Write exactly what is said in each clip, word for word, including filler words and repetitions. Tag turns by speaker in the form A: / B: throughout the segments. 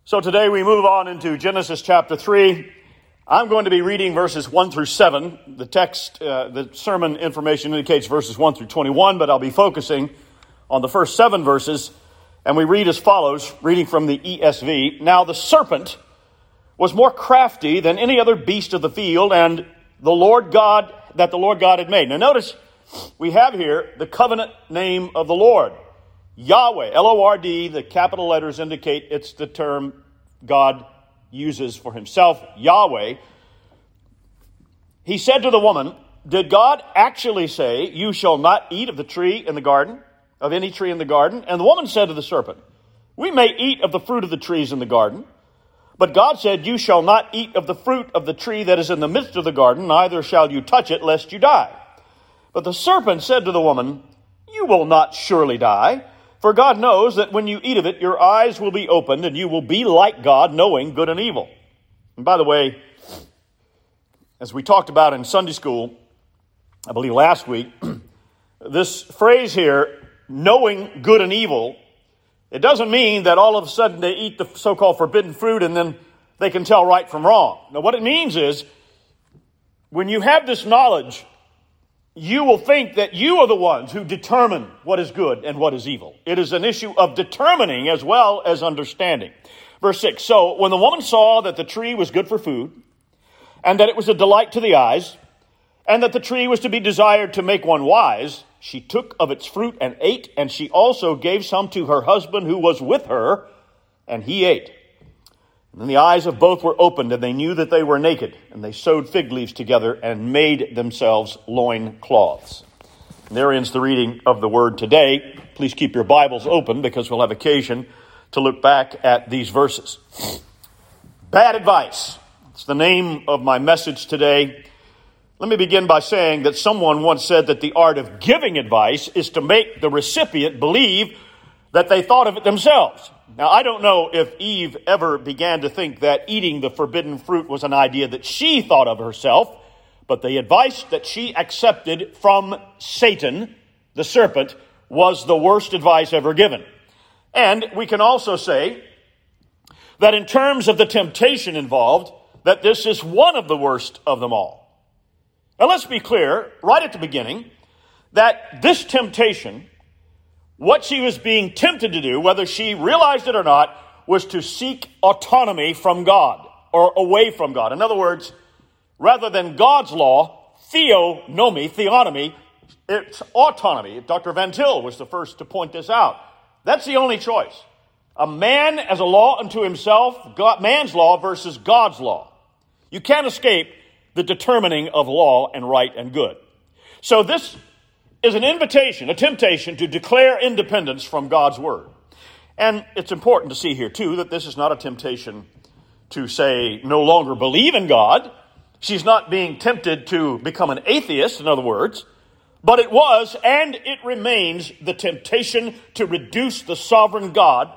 A: So today we move on into Genesis chapter three. I'm going to be reading verses one through seven. The text, uh, the sermon information indicates verses one through twenty-one, but I'll be focusing on the first seven verses. And we read as follows, reading from the E S V. Now the serpent was more crafty than any other beast of the field, and the Lord God, that the Lord God had made. Now notice, we have here the covenant name of the Lord. Yahweh, L O R D, the capital letters indicate it's the term God uses for himself, Yahweh. He said to the woman, did God actually say, you shall not eat of the tree in the garden, of any tree in the garden? And the woman said to the serpent, we may eat of the fruit of the trees in the garden, but God said, you shall not eat of the fruit of the tree that is in the midst of the garden, neither shall you touch it, lest you die. But the serpent said to the woman, you will not surely die. For God knows that when you eat of it, your eyes will be opened, and you will be like God, knowing good and evil. And by the way, as we talked about in Sunday school, I believe last week, this phrase here, knowing good and evil, it doesn't mean that all of a sudden they eat the so-called forbidden fruit and then they can tell right from wrong. Now, what it means is, when you have this knowledge, you will think that you are the ones who determine what is good and what is evil. It is an issue of determining as well as understanding. Verse six, so when the woman saw that the tree was good for food, and that it was a delight to the eyes, and that the tree was to be desired to make one wise, she took of its fruit and ate, and she also gave some to her husband who was with her, and he ate. And then the eyes of both were opened, and they knew that they were naked, and they sewed fig leaves together and made themselves loin cloths. And there ends the reading of the word today. Please keep your Bibles open because we'll have occasion to look back at these verses. Bad advice. It's the name of my message today. Let me begin by saying that someone once said that the art of giving advice is to make the recipient believe that they thought of it themselves. Now, I don't know if Eve ever began to think that eating the forbidden fruit was an idea that she thought of herself, but the advice that she accepted from Satan, the serpent, was the worst advice ever given. And we can also say that in terms of the temptation involved, that this is one of the worst of them all. Now, let's be clear right at the beginning that this temptation, what she was being tempted to do, whether she realized it or not, was to seek autonomy from God or away from God. In other words, rather than God's law, theonomy, theonomy, it's autonomy. Doctor Van Til was the first to point this out. That's the only choice. A man as a law unto himself, God, man's law versus God's law. You can't escape the determining of law and right and good. So this is an invitation, a temptation to declare independence from God's word. And it's important to see here, too, that this is not a temptation to say no longer believe in God. She's not being tempted to become an atheist, in other words. But it was, and it remains, the temptation to reduce the sovereign God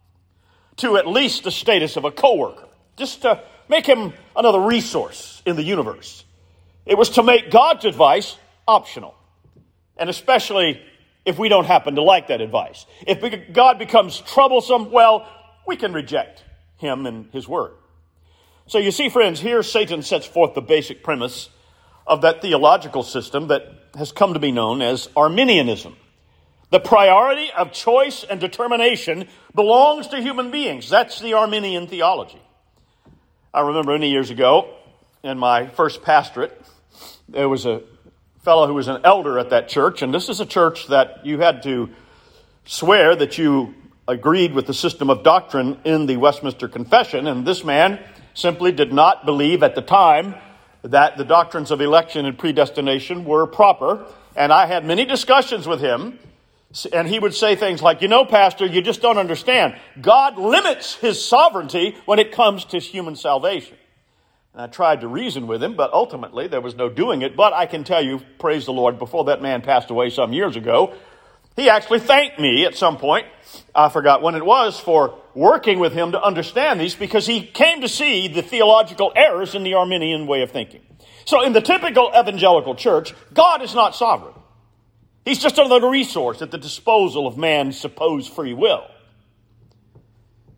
A: to at least the status of a co-worker. Just to make him another resource in the universe. It was to make God's advice optional. And especially if we don't happen to like that advice. If God becomes troublesome, well, we can reject him and his word. So you see, friends, here Satan sets forth the basic premise of that theological system that has come to be known as Arminianism. The priority of choice and determination belongs to human beings. That's the Arminian theology. I remember many years ago in my first pastorate, there was a fellow who was an elder at that church, and this is a church that you had to swear that you agreed with the system of doctrine in the Westminster Confession, and this man simply did not believe at the time that the doctrines of election and predestination were proper, and I had many discussions with him, and he would say things like, you know, Pastor, you just don't understand. God limits his sovereignty when it comes to human salvation. And I tried to reason with him, but ultimately there was no doing it. But I can tell you, praise the Lord, before that man passed away some years ago, he actually thanked me at some point, I forgot when it was, for working with him to understand these, because he came to see the theological errors in the Arminian way of thinking. So in the typical evangelical church, God is not sovereign. He's just another resource at the disposal of man's supposed free will.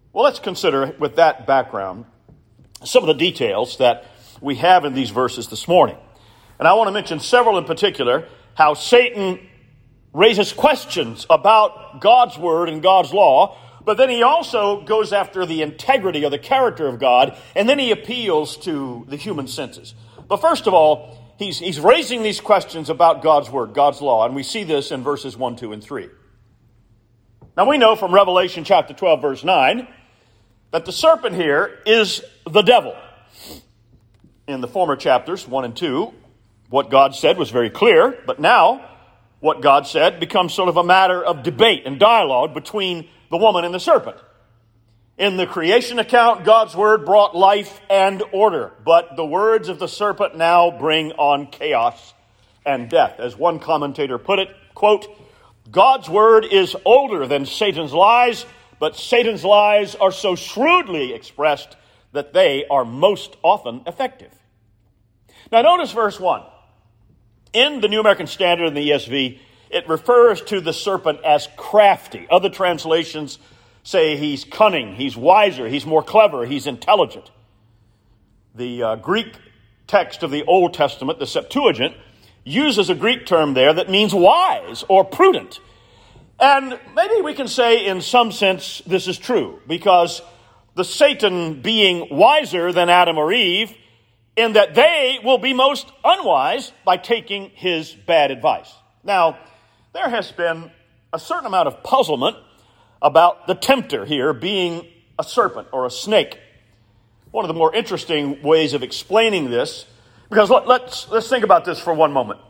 A: Well, let's consider, with that background, some of the details that we have in these verses this morning. And I want to mention several in particular, how Satan raises questions about God's word and God's law, but then he also goes after the integrity or the character of God, and then he appeals to the human senses. But first of all, he's, he's raising these questions about God's word, God's law, and we see this in verses one, two, and three. Now we know from Revelation chapter twelve, verse nine, that the serpent here is the devil. In the former chapters, one and two, what God said was very clear, but now what God said becomes sort of a matter of debate and dialogue between the woman and the serpent. In the creation account, God's word brought life and order, but the words of the serpent now bring on chaos and death. As one commentator put it, quote, God's word is older than Satan's lies, but Satan's lies are so shrewdly expressed that they are most often effective. Now notice verse one. In the New American Standard and the E S V, it refers to the serpent as crafty. Other translations say he's cunning, he's wiser, he's more clever, he's intelligent. The uh, Greek text of the Old Testament, the Septuagint, uses a Greek term there that means wise or prudent. And maybe we can say in some sense this is true, because the Satan being wiser than Adam or Eve, in that they will be most unwise by taking his bad advice. Now, there has been a certain amount of puzzlement about the tempter here being a serpent or a snake. One of the more interesting ways of explaining this, because let, let's let's think about this for one moment.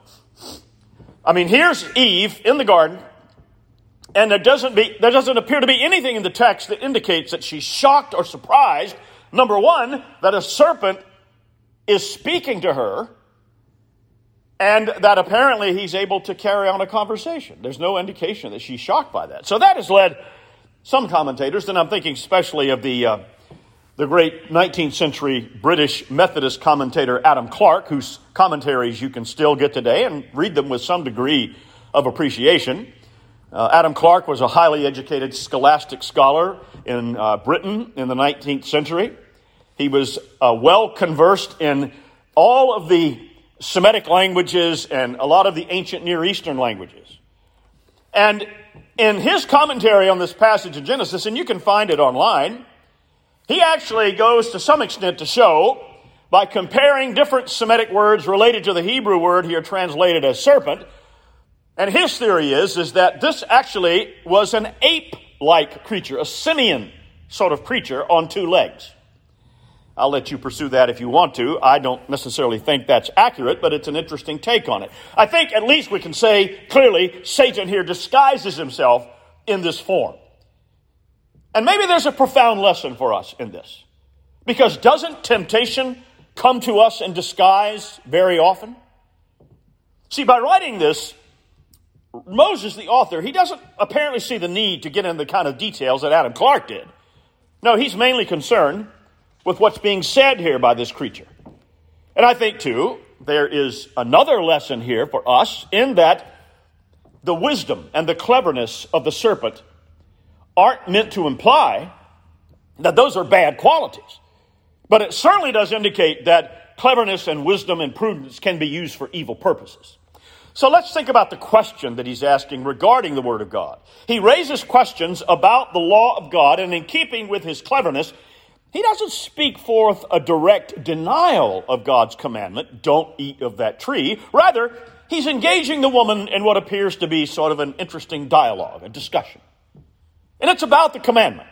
A: I mean, here's Eve in the garden, and there doesn't be there doesn't appear to be anything in the text that indicates that she's shocked or surprised. Number one, that a serpent is speaking to her, and that apparently he's able to carry on a conversation. There's no indication that she's shocked by that. So that has led some commentators, and I'm thinking especially of the uh, the great nineteenth century British Methodist commentator Adam Clarke, whose commentaries you can still get today and read them with some degree of appreciation. Uh, Adam Clarke was a highly educated scholastic scholar in uh, Britain in the nineteenth century. He was uh, well conversed in all of the Semitic languages and a lot of the ancient Near Eastern languages. And in his commentary on this passage in Genesis, and you can find it online, he actually goes to some extent to show, by comparing different Semitic words related to the Hebrew word here translated as serpent, and his theory is, is that this actually was an ape-like creature, a simian sort of creature on two legs. I'll let you pursue that if you want to. I don't necessarily think that's accurate, but it's an interesting take on it. I think at least we can say clearly Satan here disguises himself in this form. And maybe there's a profound lesson for us in this. Because doesn't temptation come to us in disguise very often? See, by writing this, Moses, the author, he doesn't apparently see the need to get into the kind of details that Adam Clarke did. No, he's mainly concerned with what's being said here by this creature. And I think, too, there is another lesson here for us in that the wisdom and the cleverness of the serpent aren't meant to imply that those are bad qualities. But it certainly does indicate that cleverness and wisdom and prudence can be used for evil purposes. So let's think about the question that he's asking regarding the Word of God. He raises questions about the law of God, and in keeping with his cleverness, he doesn't speak forth a direct denial of God's commandment, don't eat of that tree. Rather, he's engaging the woman in what appears to be sort of an interesting dialogue, a discussion. And it's about the commandment.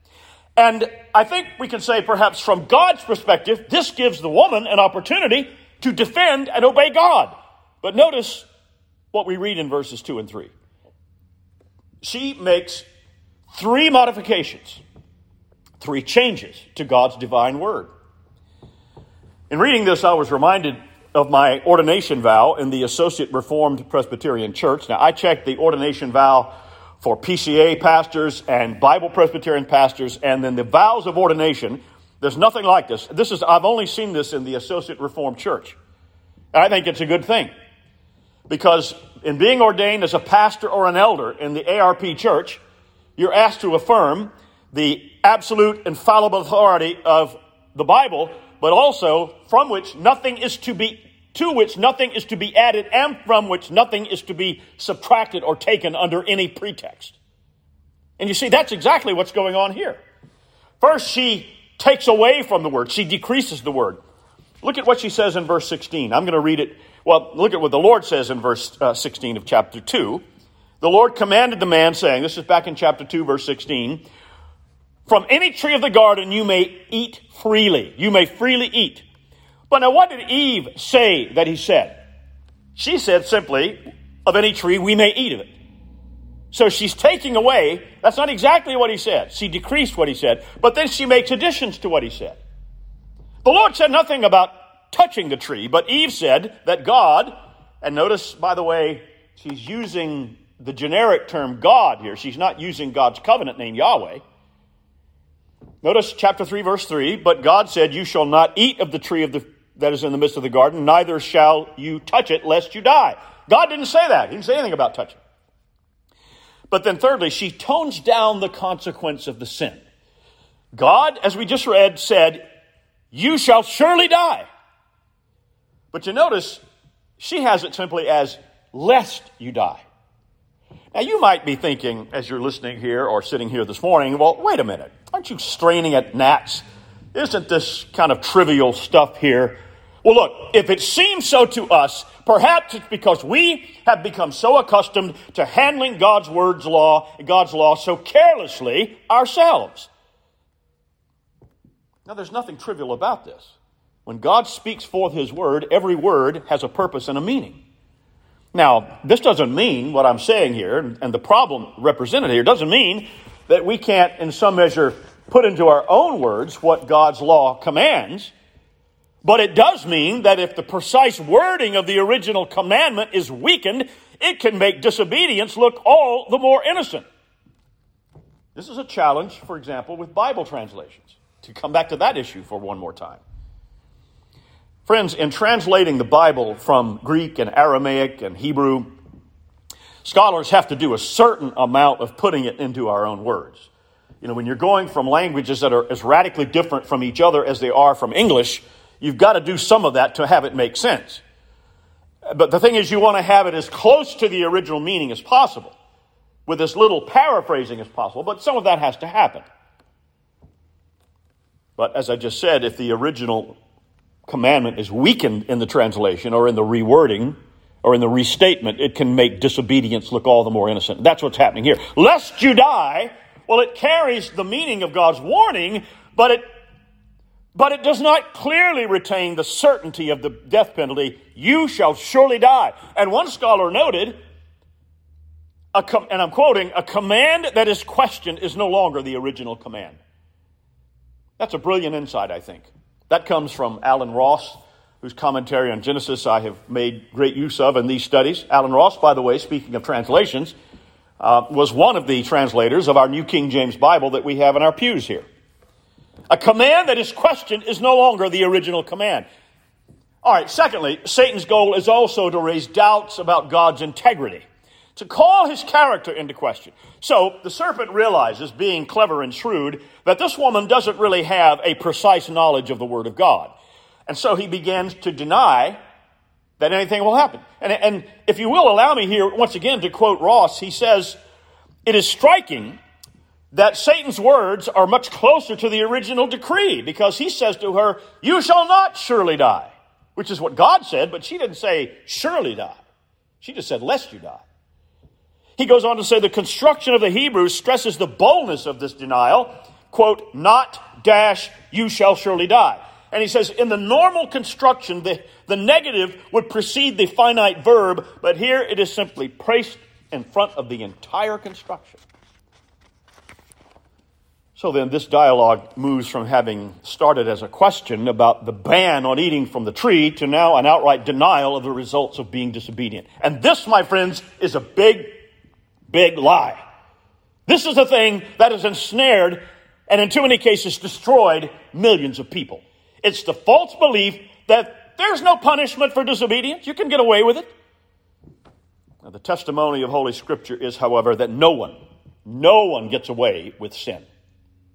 A: And I think we can say perhaps from God's perspective, this gives the woman an opportunity to defend and obey God. But notice what we read in verses two and three. She makes three modifications. Three changes to God's divine word. In reading this, I was reminded of my ordination vow in the Associate Reformed Presbyterian Church. Now, I checked the ordination vow for P C A pastors and Bible Presbyterian pastors, and then the vows of ordination. There's nothing like this. This is I've only seen this in the Associate Reformed Church. And I think it's a good thing. Because in being ordained as a pastor or an elder in the A R P church, you're asked to affirm the absolute infallible authority of the Bible, but also from which nothing is to be, to which nothing is to be added, and from which nothing is to be subtracted or taken under any pretext. And you see, that's exactly what's going on here. First, she takes away from the word. She decreases the word. Look at what she says in verse sixteen. I'm going to read it. Well, look at what the Lord says in verse uh, sixteen of chapter two. The Lord commanded the man, saying, this is back in chapter two, verse sixteen, from any tree of the garden you may eat freely. You may freely eat. But now what did Eve say that he said? She said simply, of any tree we may eat of it. So she's taking away, that's not exactly what he said. She decreased what he said, but then she makes additions to what he said. The Lord said nothing about touching the tree, but Eve said that God, and notice, by the way, she's using the generic term God here. She's not using God's covenant name, Yahweh. Notice chapter three, verse three, but God said, you shall not eat of the tree of the, that is in the midst of the garden, neither shall you touch it, lest you die. God didn't say that. He didn't say anything about touching. But then thirdly, she tones down the consequence of the sin. God, as we just read, said, you shall surely die. But you notice, she has it simply as, lest you die. Now you might be thinking, as you're listening here or sitting here this morning, well, wait a minute. Aren't you straining at gnats? Isn't this kind of trivial stuff here? Well, look, if it seems so to us, perhaps it's because we have become so accustomed to handling God's word's law, God's law so carelessly ourselves. Now, there's nothing trivial about this. When God speaks forth his word, every word has a purpose and a meaning. Now, this doesn't mean what I'm saying here, and the problem represented here doesn't mean that we can't, in some measure, put into our own words what God's law commands. But it does mean that if the precise wording of the original commandment is weakened, it can make disobedience look all the more innocent. This is a challenge, for example, with Bible translations. To come back to that issue for one more time. Friends, in translating the Bible from Greek and Aramaic and Hebrew, scholars have to do a certain amount of putting it into our own words. You know, when you're going from languages that are as radically different from each other as they are from English, you've got to do some of that to have it make sense. But the thing is, you want to have it as close to the original meaning as possible, with as little paraphrasing as possible, but some of that has to happen. But as I just said, if the original commandment is weakened in the translation or in the rewording or in the restatement, it can make disobedience look all the more innocent. That's what's happening here. Lest you die, well, it carries the meaning of God's warning, but it But it does not clearly retain the certainty of the death penalty. You shall surely die. And one scholar noted, a com- and I'm quoting, a command that is questioned is no longer the original command. That's a brilliant insight, I think. That comes from Alan Ross, whose commentary on Genesis I have made great use of in these studies. Alan Ross, by the way, speaking of translations, uh, was one of the translators of our New King James Bible that we have in our pews here. A command that is questioned is no longer the original command. All right, secondly, Satan's goal is also to raise doubts about God's integrity, to call his character into question. So the serpent realizes, being clever and shrewd, that this woman doesn't really have a precise knowledge of the Word of God. And so he begins to deny that anything will happen. And, and if you will allow me here, once again, to quote Ross, he says, it is striking that Satan's words are much closer to the original decree, because he says to her, you shall not surely die, which is what God said, but she didn't say surely die. She just said lest you die. He goes on to say the construction of the Hebrews stresses the boldness of this denial, quote, not dash you shall surely die. And he says in the normal construction, the, the negative would precede the finite verb, but here it is simply placed in front of the entire construction. So then this dialogue moves from having started as a question about the ban on eating from the tree to now an outright denial of the results of being disobedient. And this, my friends, is a big, big lie. This is a thing that has ensnared and in too many cases destroyed millions of people. It's the false belief that there's no punishment for disobedience. You can get away with it. Now, the testimony of Holy Scripture is, however, that no one, no one gets away with sin.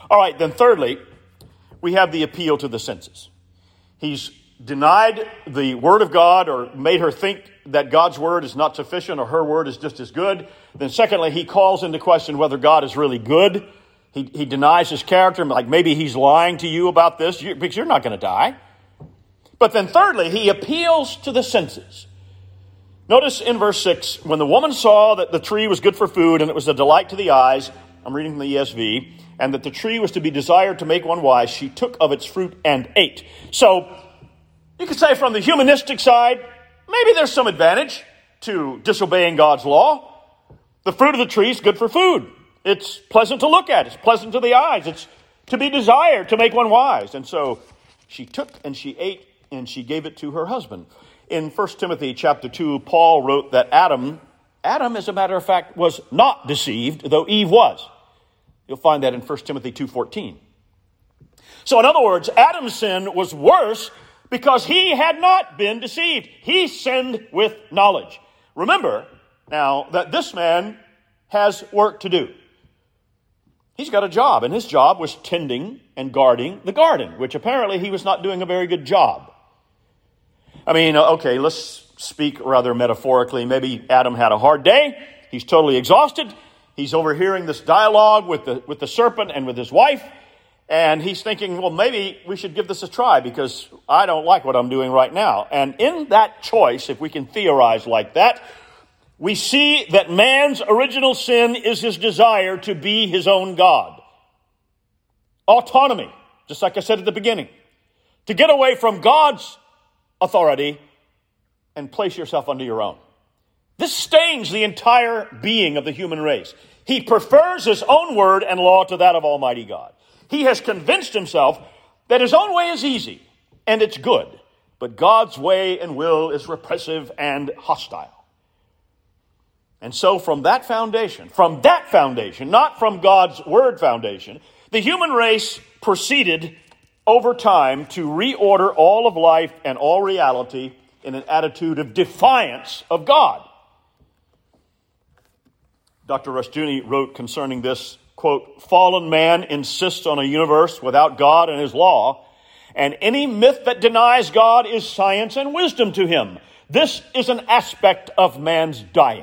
A: All right, then thirdly, we have the appeal to the senses. He's denied the word of God or made her think that God's word is not sufficient or her word is just as good. Then secondly, he calls into question whether God is really good. He, he denies his character, like maybe he's lying to you about this because you're not going to die. But then thirdly, he appeals to the senses. Notice in verse six, when the woman saw that the tree was good for food and it was a delight to the eyes, I'm reading from the E S V, and that the tree was to be desired to make one wise, she took of its fruit and ate. So you could say from the humanistic side, maybe there's some advantage to disobeying God's law. The fruit of the tree is good for food. It's pleasant to look at. It's pleasant to the eyes. It's to be desired to make one wise. And so she took and she ate and she gave it to her husband. In First Timothy chapter two, Paul wrote that Adam, Adam, as a matter of fact, was not deceived, though Eve was. You'll find that in First Timothy two fourteen. So in other words, Adam's sin was worse because he had not been deceived. He sinned with knowledge. Remember now that this man has work to do. He's got a job, and his job was tending and guarding the garden, which apparently he was not doing a very good job. I mean, okay, let's speak rather metaphorically. Maybe Adam had a hard day. He's totally exhausted. He's overhearing this dialogue with the with the serpent and with his wife. And he's thinking, well, maybe we should give this a try because I don't like what I'm doing right now. And in that choice, if we can theorize like that, we see that man's original sin is his desire to be his own God. Autonomy, just like I said at the beginning. To get away from God's authority and place yourself under your own. This stains the entire being of the human race. He prefers his own word and law to that of Almighty God. He has convinced himself that his own way is easy and it's good, but God's way and will is repressive and hostile. And so from that foundation, from that foundation, not from God's word foundation, the human race proceeded over time to reorder all of life and all reality in an attitude of defiance of God. Doctor Rushdoony wrote concerning this, quote, fallen man insists on a universe without God and his law, and any myth that denies God is science and wisdom to him. This is an aspect of man's dying.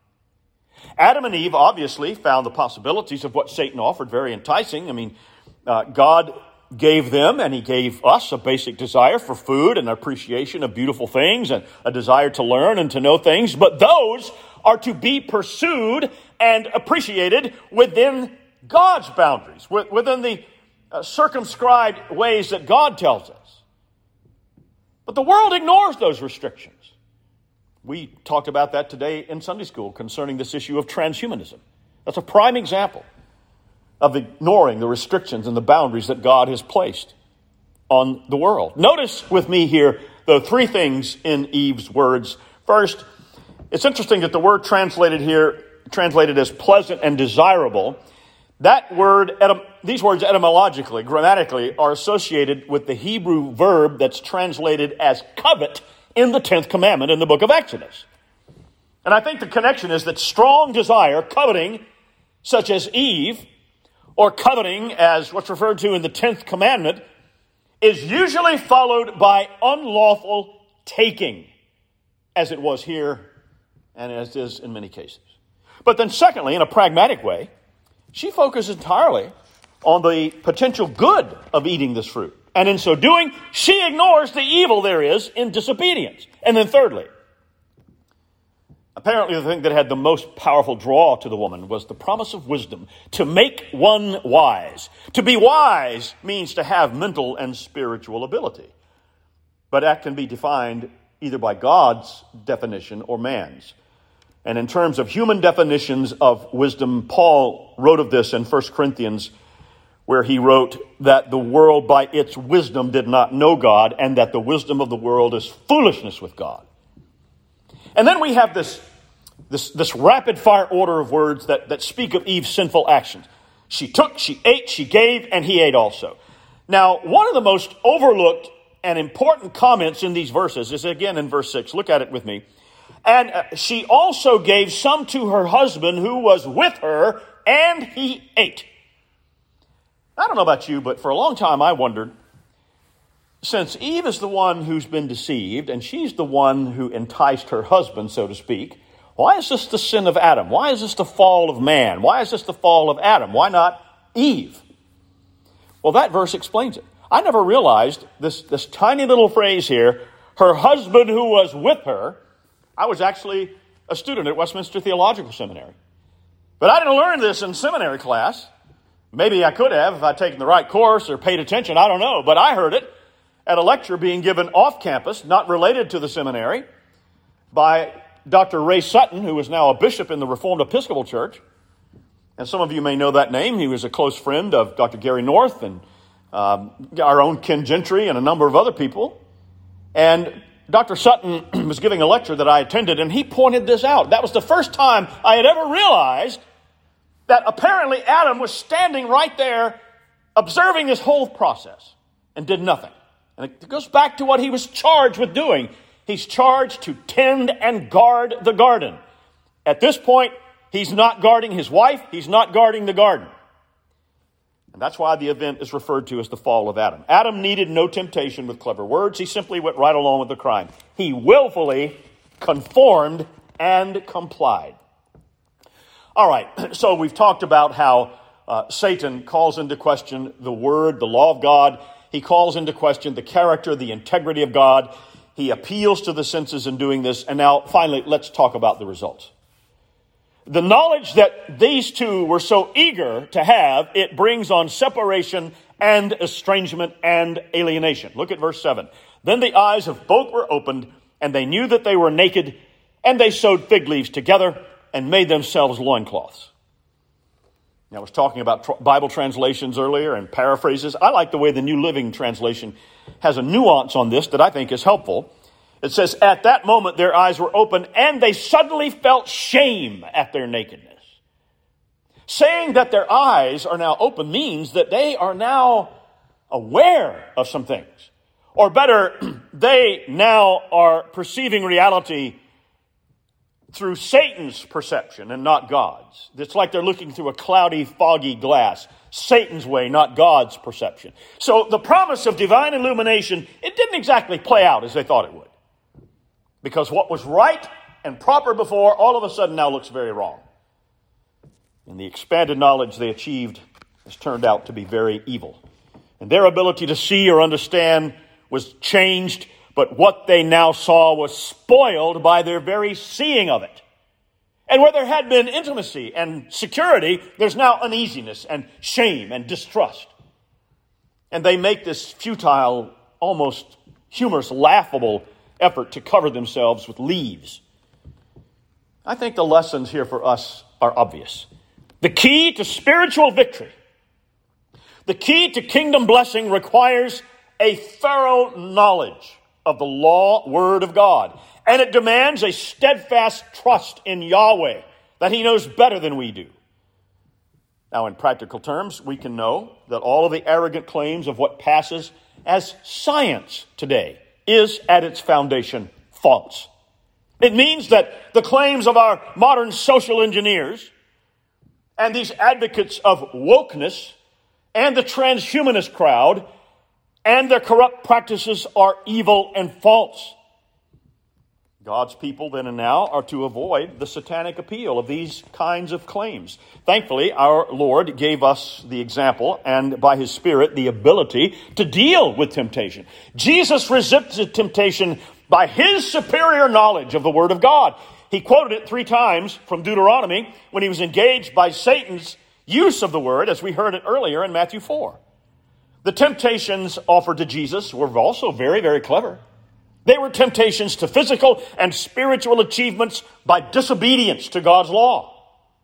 A: Adam and Eve obviously found the possibilities of what Satan offered very enticing. I mean, uh, God gave them and he gave us a basic desire for food and appreciation of beautiful things and a desire to learn and to know things, but those are to be pursued and appreciated within God's boundaries, within the uh, circumscribed ways that God tells us. But the world ignores those restrictions. We talked about that today in Sunday school concerning this issue of transhumanism. That's a prime example of ignoring the restrictions and the boundaries that God has placed on the world. Notice with me here the three things in Eve's words. First, it's interesting that the word translated here, translated as pleasant and desirable, that word, these words etymologically, grammatically, are associated with the Hebrew verb that's translated as covet in the tenth commandment in the book of Exodus. And I think the connection is that strong desire, coveting, such as Eve, or coveting as what's referred to in the tenth commandment, is usually followed by unlawful taking, as it was here and as it is in many cases. But then secondly, in a pragmatic way, she focuses entirely on the potential good of eating this fruit. And in so doing, she ignores the evil there is in disobedience. And then thirdly, apparently the thing that had the most powerful draw to the woman was the promise of wisdom, to make one wise. To be wise means to have mental and spiritual ability. But that can be defined either by God's definition or man's. And in terms of human definitions of wisdom, Paul wrote of this in First Corinthians, where he wrote that the world by its wisdom did not know God, and that the wisdom of the world is foolishness with God. And then we have this, this, this rapid-fire order of words that, that speak of Eve's sinful actions. She took, she ate, she gave, and he ate also. Now, one of the most overlooked and important comments in these verses is again in verse six. Look at it with me. And she also gave some to her husband who was with her, and he ate. I don't know about you, but for a long time I wondered, since Eve is the one who's been deceived, and she's the one who enticed her husband, so to speak, why is this the sin of Adam? Why is this the fall of man? Why is this the fall of Adam? Why not Eve? Well, that verse explains it. I never realized this, this tiny little phrase here, her husband who was with her. I was actually a student at Westminster Theological Seminary. But I didn't learn this in seminary class. Maybe I could have if I'd taken the right course or paid attention. I don't know. But I heard it at a lecture being given off campus, not related to the seminary, by Doctor Ray Sutton, who is now a bishop in the Reformed Episcopal Church. And some of you may know that name. He was a close friend of Doctor Gary North and um, our own Ken Gentry and a number of other people. And Doctor Sutton was giving a lecture that I attended, and he pointed this out. That was the first time I had ever realized that apparently Adam was standing right there observing this whole process and did nothing. And it goes back to what he was charged with doing. He's charged to tend and guard the garden. At this point, he's not guarding his wife. He's not guarding the garden. And that's why the event is referred to as the fall of Adam. Adam needed no temptation with clever words. He simply went right along with the crime. He willfully conformed and complied. All right, so we've talked about how uh, Satan calls into question the word, the law of God. He calls into question the character, the integrity of God. He appeals to the senses in doing this. And now, finally, let's talk about the results. The knowledge that these two were so eager to have, it brings on separation and estrangement and alienation. Look at verse seven. Then the eyes of both were opened, and they knew that they were naked, and they sewed fig leaves together and made themselves loincloths. Now, I was talking about tr- Bible translations earlier and paraphrases. I like the way the New Living Translation has a nuance on this that I think is helpful. It says, at that moment their eyes were open, and they suddenly felt shame at their nakedness. Saying that their eyes are now open means that they are now aware of some things. Or better, they now are perceiving reality through Satan's perception and not God's. It's like they're looking through a cloudy, foggy glass. Satan's way, not God's perception. So the promise of divine illumination, it didn't exactly play out as they thought it would. Because what was right and proper before, all of a sudden now looks very wrong. And the expanded knowledge they achieved has turned out to be very evil. And their ability to see or understand was changed, but what they now saw was spoiled by their very seeing of it. And where there had been intimacy and security, there's now uneasiness and shame and distrust. And they make this futile, almost humorous, laughable effort to cover themselves with leaves. I think the lessons here for us are obvious. The key to spiritual victory, the key to kingdom blessing requires a thorough knowledge of the law, word of God. And it demands a steadfast trust in Yahweh, that he knows better than we do. Now, in practical terms, we can know that all of the arrogant claims of what passes as science today is at its foundation false. It means that the claims of our modern social engineers and these advocates of wokeness and the transhumanist crowd and their corrupt practices are evil and false. God's people then and now are to avoid the satanic appeal of these kinds of claims. Thankfully, our Lord gave us the example and by his Spirit the ability to deal with temptation. Jesus resisted temptation by his superior knowledge of the Word of God. He quoted it three times from Deuteronomy when he was engaged by Satan's use of the Word, as we heard it earlier in Matthew four. The temptations offered to Jesus were also very, very clever. They were temptations to physical and spiritual achievements by disobedience to God's law.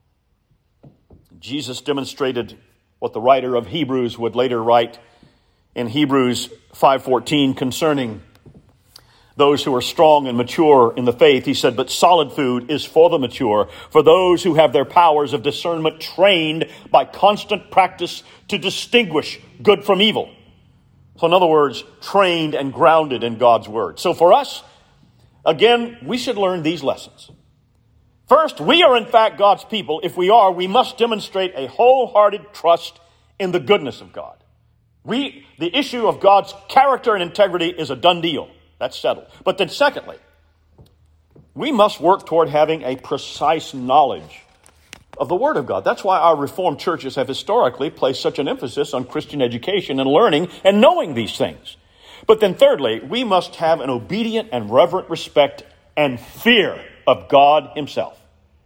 A: Jesus demonstrated what the writer of Hebrews would later write in Hebrews five fourteen concerning those who are strong and mature in the faith. He said, but solid food is for the mature, for those who have their powers of discernment trained by constant practice to distinguish good from evil. So in other words, trained and grounded in God's word. So for us, again, we should learn these lessons. First, we are in fact God's people. If we are, we must demonstrate a wholehearted trust in the goodness of God. We, the issue of God's character and integrity is a done deal. That's settled. But then secondly, we must work toward having a precise knowledge of the Word of God. That's why our Reformed churches have historically placed such an emphasis on Christian education and learning and knowing these things. But then thirdly, we must have an obedient and reverent respect and fear of God himself.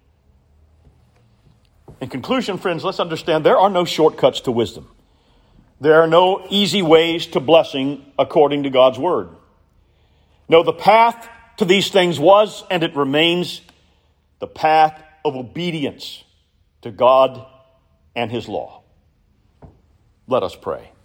A: In conclusion, friends, let's understand there are no shortcuts to wisdom. There are no easy ways to blessing according to God's Word. No, the path to these things was, and it remains, the path of obedience to God and his law. Let us pray.